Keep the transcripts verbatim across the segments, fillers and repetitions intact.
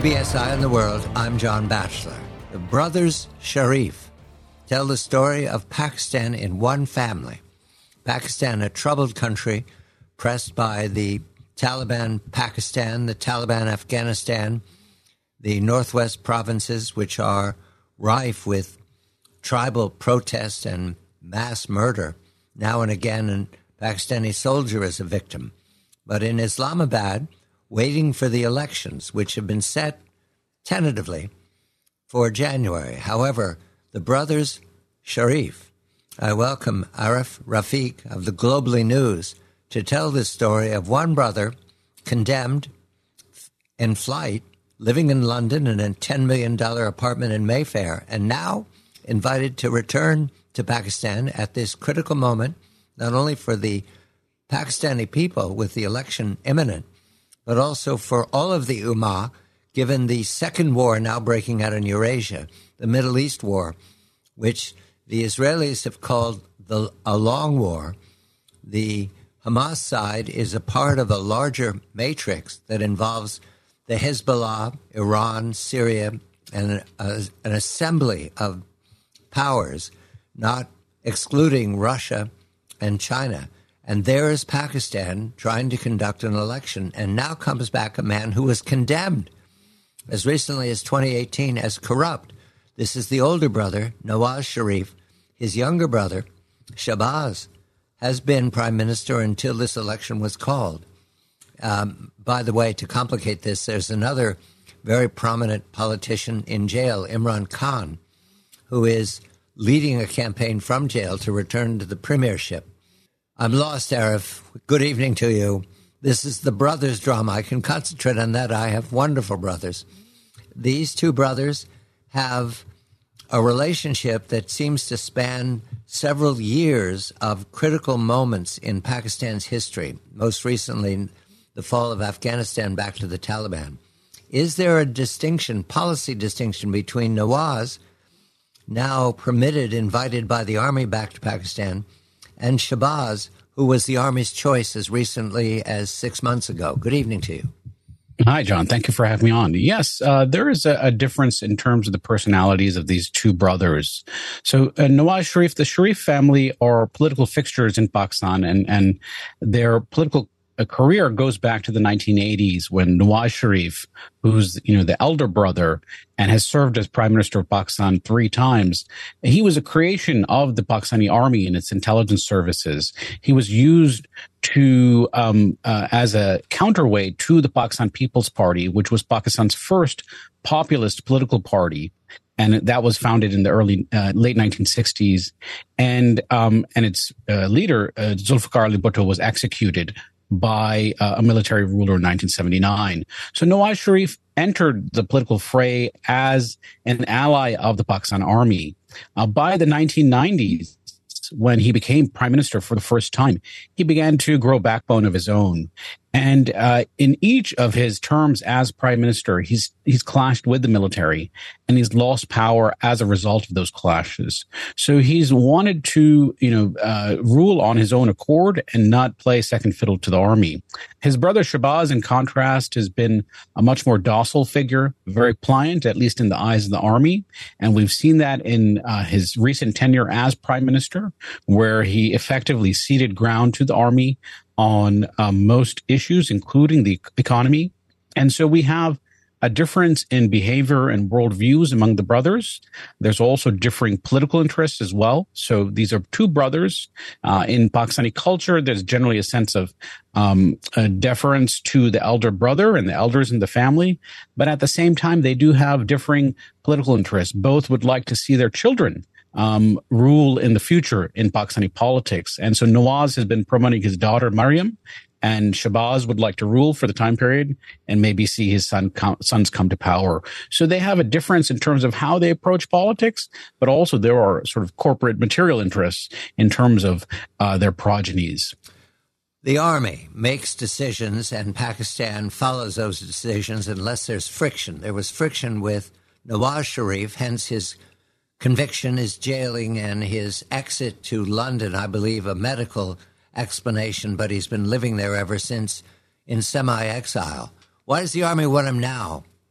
B S Eye on the World, I'm John Batchelor. The brothers Sharif tell the story of Pakistan in one family. Pakistan, a troubled country, pressed by the Taliban Pakistan, the Taliban Afghanistan, the northwest provinces, which are rife with tribal protest and mass murder. Now and again, a Pakistani soldier is a victim. But in Islamabad, waiting for the elections, which have been set tentatively for January. However, the brothers Sharif, I welcome Arif Rafiq of the Globally News to tell this story of one brother condemned in flight, living in London in a ten million dollars apartment in Mayfair, and now invited to return to Pakistan at this critical moment, not only for the Pakistani people with the election imminent, but also for all of the Ummah, given the second war now breaking out in Eurasia, the Middle East war, which the Israelis have called the, a long war. The Hamas side is a part of a larger matrix that involves the Hezbollah, Iran, Syria, and a, an assembly of powers, not excluding Russia and China. And there is Pakistan trying to conduct an election, and now comes back a man who was condemned as recently as twenty eighteen as corrupt. This is the older brother, Nawaz Sharif. His younger brother, Shahbaz, has been prime minister until this election was called. Um, by the way, to complicate this, there's another very prominent politician in jail, Imran Khan, who is leading a campaign from jail to return to the premiership. I'm lost, Arif. Good evening to you. This is the brothers drama. I can concentrate on that. I have wonderful brothers. These two brothers have a relationship that seems to span several years of critical moments in Pakistan's history, most recently the fall of Afghanistan back to the Taliban. Is there a distinction, policy distinction, between Nawaz, now permitted, invited by the army back to Pakistan, and Shahbaz, who was the Army's choice as recently as six months ago? Good evening to you. Hi, John. Thank you for having me on. Yes, uh, there is a, a difference in terms of the personalities of these two brothers. So uh, Nawaz Sharif, the Sharif family are political fixtures in Pakistan, and, and their political a career goes back to the nineteen eighties when Nawaz Sharif, who's, you know, the elder brother and has served as prime minister of Pakistan three times, he was a creation of the Pakistani army and its intelligence services. He was used to um, uh, as a counterweight to the Pakistan People's Party, which was Pakistan's first populist political party. And that was founded in the early, uh, late nineteen sixties. And, um, and its uh, leader, uh, Zulfikar Ali Bhutto, was executed by uh, a military ruler in nineteen seventy-nine. So Nawaz Sharif entered the political fray as an ally of the Pakistan army. Uh, by the nineteen nineties, when he became prime minister for the first time, he began to grow a backbone of his own. And uh, in each of his terms as prime minister, he's he's clashed with the military, and he's lost power as a result of those clashes. So he's wanted to, you know, uh, rule on his own accord and not play second fiddle to the army. His brother Shahbaz, in contrast, has been a much more docile figure, very pliant, at least in the eyes of the army. And we've seen that in uh, his recent tenure as prime minister, where he effectively ceded ground to the army on um, most issues, including the economy. And so we have a difference in behavior and worldviews among the brothers. There's also differing political interests as well. So these are two brothers. Uh, in Pakistani culture, there's generally a sense of um, a deference to the elder brother and the elders in the family. But at the same time, they do have differing political interests. Both would like to see their children Um, rule in the future in Pakistani politics. And so Nawaz has been promoting his daughter, Maryam, and Shahbaz would like to rule for the time period and maybe see his son com- sons come to power. So they have a difference in terms of how they approach politics, but also there are sort of corporate material interests in terms of uh, their progenies. The army makes decisions, and Pakistan follows those decisions unless there's friction. There was friction with Nawaz Sharif, hence his conviction, his jailing, and his exit to London, I believe a medical explanation, but he's been living there ever since in semi-exile. Why does the army want him now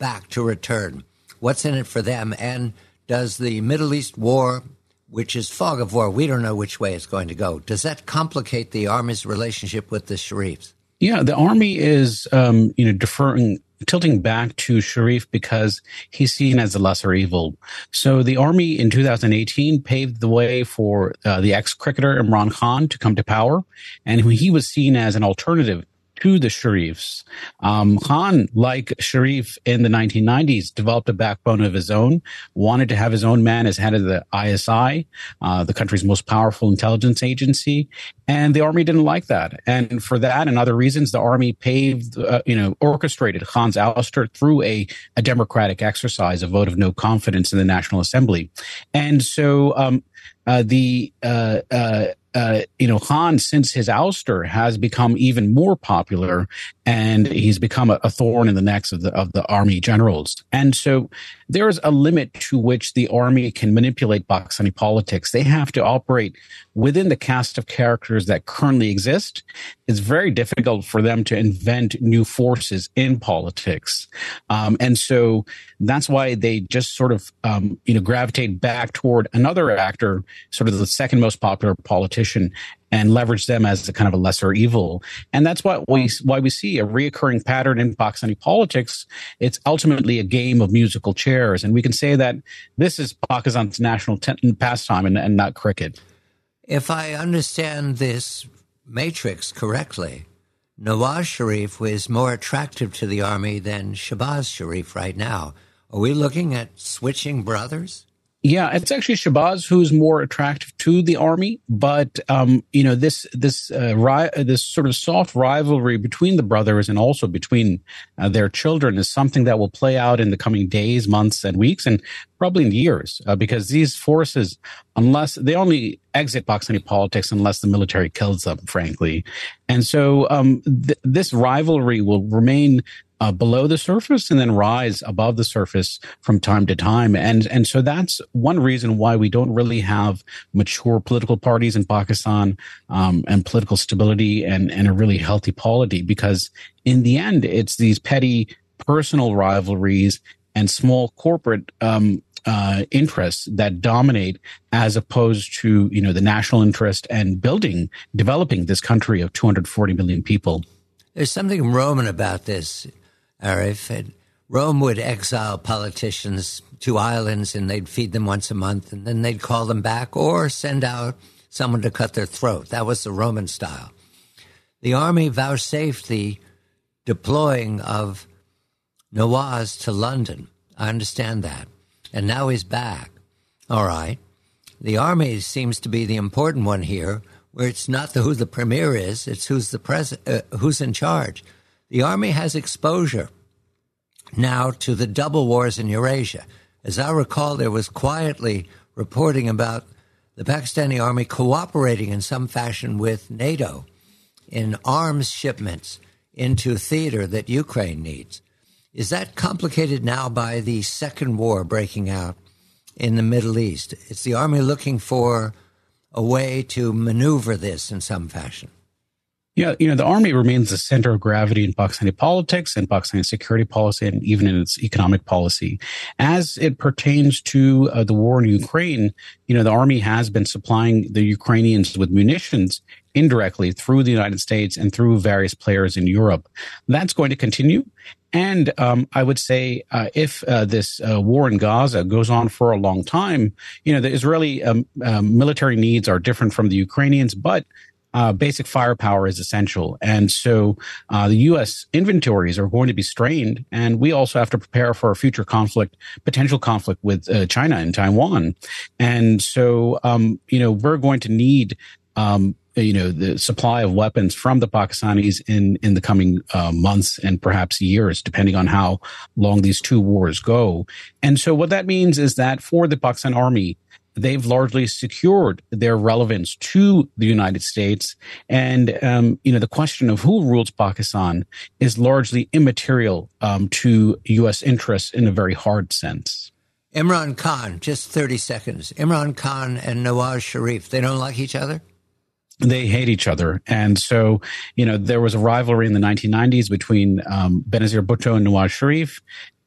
back to return? What's in it for them? And does the Middle East war, which is fog of war, we don't know which way it's going to go, does that complicate the Army's relationship with the Sharifs? Yeah, the Army is, um, you know, deferring, tilting back to Sharif because he's seen as the lesser evil. So the Army in two thousand eighteen paved the way for uh, the ex-cricketer Imran Khan to come to power, and he was seen as an alternative to the Sharifs. Um, Khan, like Sharif in the nineteen nineties, developed a backbone of his own, wanted to have his own man as head of the I S I, uh, the country's most powerful intelligence agency. And the Army didn't like that. And for that and other reasons, the Army paved, uh, you know, orchestrated Khan's ouster through a, a democratic exercise, a vote of no confidence in the National Assembly. And so um, uh, the uh, uh, Uh, you know, Khan, since his ouster, has become even more popular, and he's become a, a thorn in the necks of the of the army generals. And so there is a limit to which the Army can manipulate Pakistani politics. They have to operate within the cast of characters that currently exist. It's very difficult for them to invent new forces in politics. Um, and so that's why they just sort of, um, you know, gravitate back toward another actor, sort of the second most popular politician, and leverage them as a kind of a lesser evil. And that's why we, why we see a reoccurring pattern in Pakistani politics. It's ultimately a game of musical chairs. And we can say that this is Pakistan's national t- pastime and, and not cricket. If I understand this matrix correctly, Nawaz Sharif was more attractive to the Army than Shahbaz Sharif right now. Are we looking at switching brothers? Yeah, it's actually Shahbaz who's more attractive to the Army, but um, you know, this this uh, ri- this sort of soft rivalry between the brothers and also between uh, their children is something that will play out in the coming days, months, and weeks, and probably in years, uh, because these forces, unless they only exit Pakistani politics unless the military kills them, frankly, and so um, th- this rivalry will remain Uh, below the surface and then rise above the surface from time to time. And, and so that's one reason why we don't really have mature political parties in Pakistan, um, and political stability and, and a really healthy polity, because in the end, it's these petty personal rivalries and small corporate, um, uh, interests that dominate, as opposed to, you know, the national interest and building, developing this country of two hundred forty million people. There's something Roman about this, Arif. Rome would exile politicians to islands and they'd feed them once a month and then they'd call them back or send out someone to cut their throat. That was the Roman style. The Army vouchsafed the deploying of Nawaz to London. I understand that. And now he's back. All right. The Army seems to be the important one here, where it's not the, who the premier is, it's who's the pres- uh, who's in charge. The Army has exposure now to the double wars in Eurasia. As I recall, there was quietly reporting about the Pakistani Army cooperating in some fashion with NATO in arms shipments into theater that Ukraine needs. Is that complicated now by the second war breaking out in the Middle East? Is the Army looking for a way to maneuver this in some fashion? Yeah, you know, the Army remains the center of gravity in Pakistani politics and Pakistani security policy and even in its economic policy. As it pertains to uh, the war in Ukraine, you know, the Army has been supplying the Ukrainians with munitions indirectly through the United States and through various players in Europe. That's going to continue. And um, I would say uh, if uh, this uh, war in Gaza goes on for a long time, you know, the Israeli um, uh, military needs are different from the Ukrainians, but Uh, basic firepower is essential. And so uh, the U S inventories are going to be strained. And we also have to prepare for a future conflict, potential conflict with uh, China and Taiwan. And so, um, you know, we're going to need, um, you know, the supply of weapons from the Pakistanis in, in the coming uh, months and perhaps years, depending on how long these two wars go. And so what that means is that for the Pakistan Army, they've largely secured their relevance to the United States. And, um, you know, the question of who rules Pakistan is largely immaterial um, to U S interests in a very hard sense. Imran Khan, just thirty seconds. Imran Khan and Nawaz Sharif, they don't like each other? They hate each other. And so, you know, there was a rivalry in the nineteen nineties between um, Benazir Bhutto and Nawaz Sharif.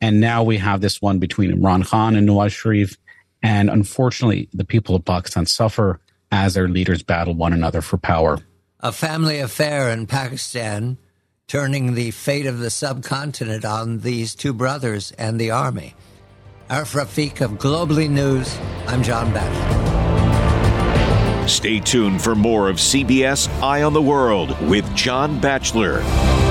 And now we have this one between Imran Khan and Nawaz Sharif. And unfortunately, the people of Pakistan suffer as their leaders battle one another for power. A family affair in Pakistan, turning the fate of the subcontinent on these two brothers and the army. Arif Rafiq of Globally News, I'm John Batchelor. Stay tuned for more of C B S Eye on the World with John Batchelor.